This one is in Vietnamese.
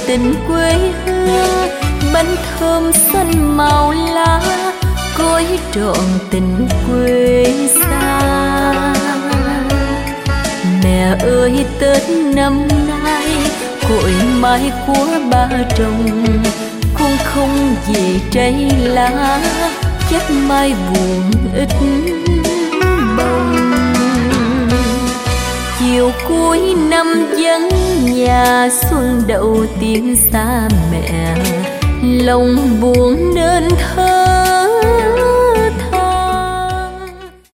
tình quê hương, bánh thơm xanh màu lá, gói trọn tình quê xa. Mẹ ơi Tết năm nay, cội mai của ba trồng, con không về trái lá, chắc mai buồn ít bông. Chiều cuối năm vắng nhà, xuân đầu tiên xa mẹ, lòng buồn nên thơ